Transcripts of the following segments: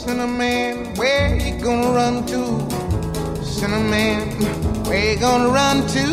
Sinner man, where you gonna run to? Sinner man, where you gonna run to?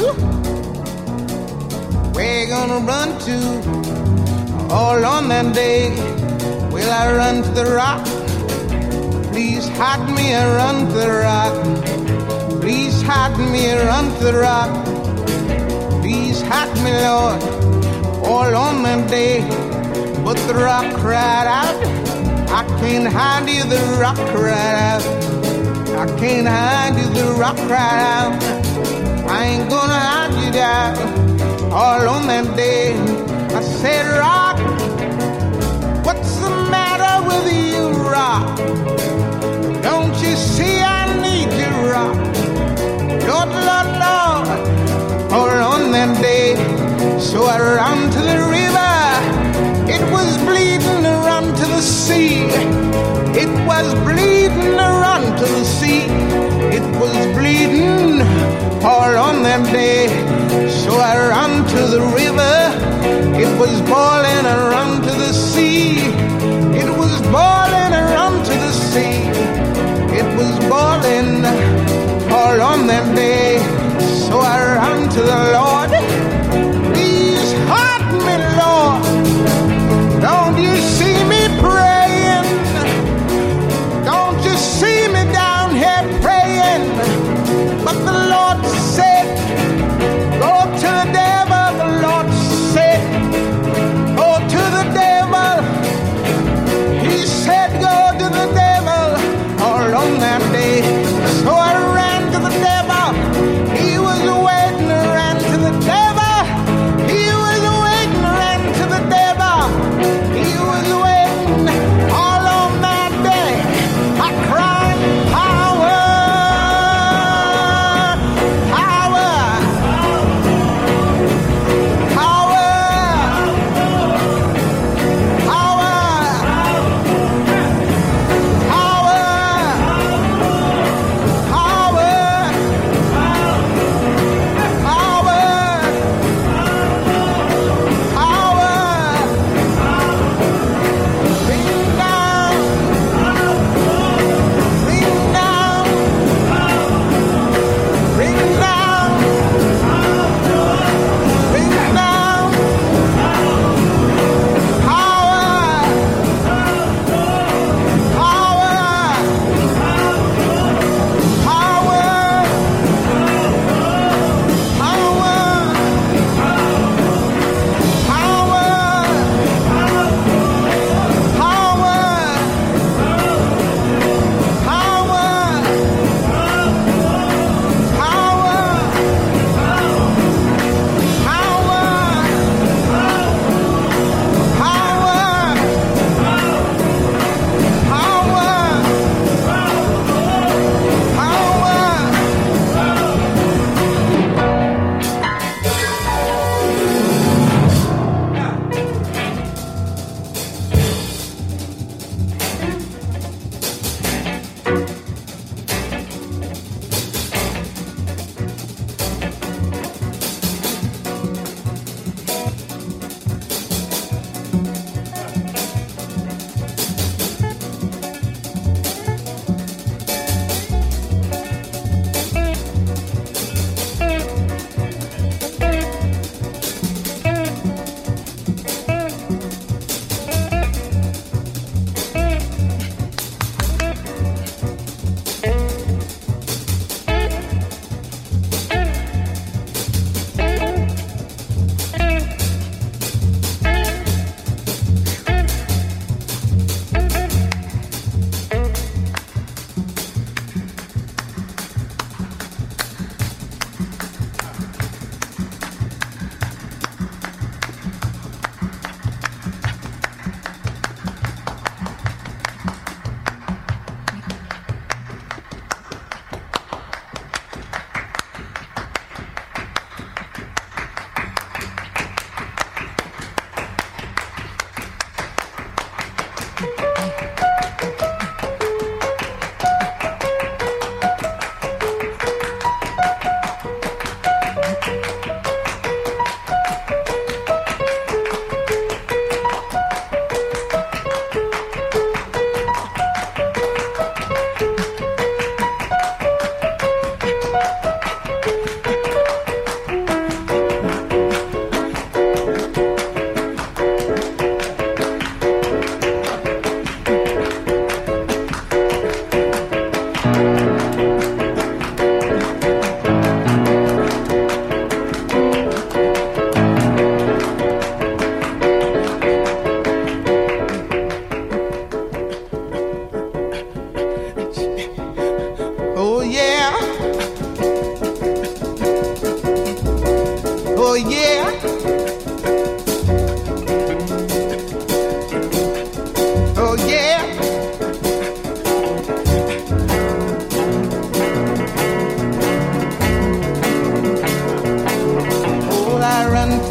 Where you gonna run to? All on that day, will I run to the rock? Please hide me and run to the rock. Please hide me and run to the rock. Please hide me, Lord, all on that day. But the rock cried out, I can't hide you, the rock cried out. I can't hide you, the rock cried out. I ain't gonna hide you down. All on that day, I said, rock, what's the matter with you, rock? Don't you see I need you, rock? Lord, Lord, Lord, all on that day. So I ran to the river, it was bleeding to run to the sea. It was bleeding to run to the sea. It was bleeding all on that day. So I ran to the river, it was boiling and run to the sea. It was boiling and run to the sea. It was boiling all on that day. So I ran to the Lord. Please hide me, Lord. Don't you see me praying? Don't you see me down here praying? But the Lord said, go to the devil. The Lord said, go to the devil.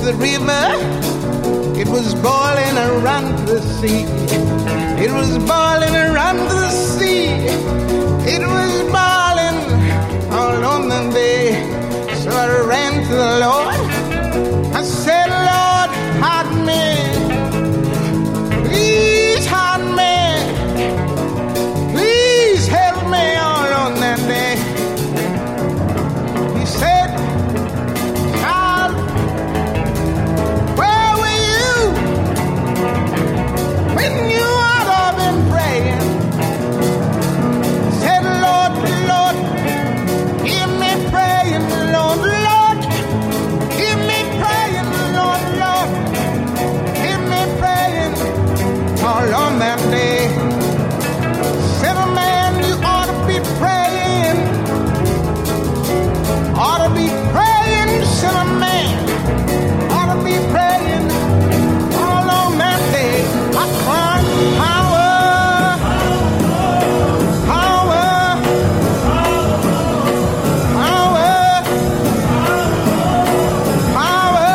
the river, it was boiling around the sea. It was boiling around the sea. It was boiling all on the bay. So I ran to the Lord. I said, Lord, hide me. Please hide me. Please help me all on that day. He said, child, where were you when you ought to have been praying? Said, Lord, Lord, hear me praying, Lord, Lord, hear me praying, Lord, Lord, hear me praying all on that day. Said, man, you ought to be praying, ought to be praying, said a man, ought to be praying all on that day. I cried, power, power, power, power,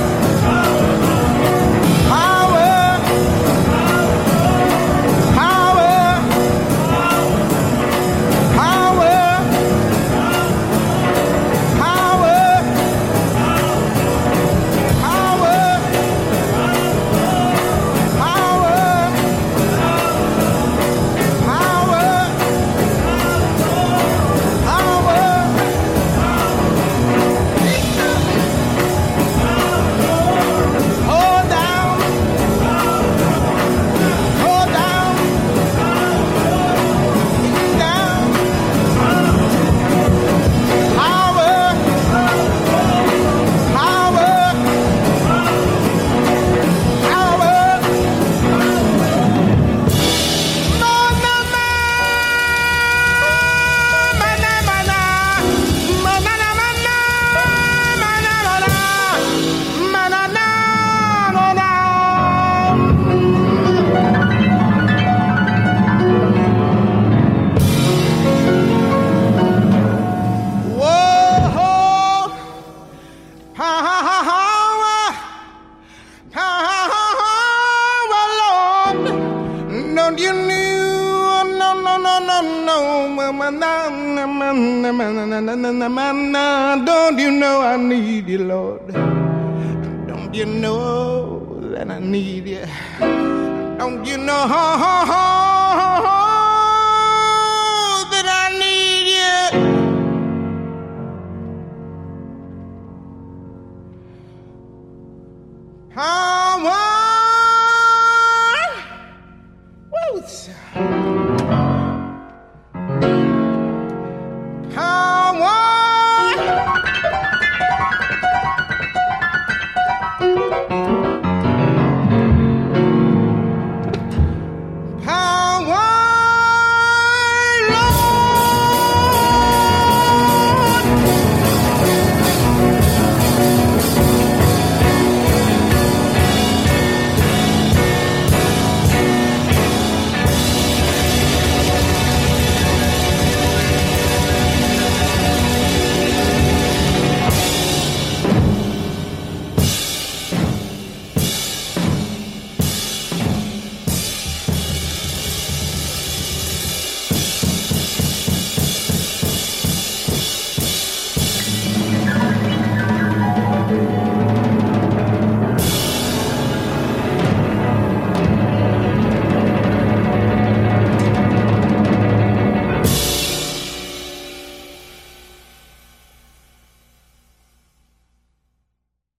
Don't you know I need you, Lord? Don't you know that I need you? Don't you know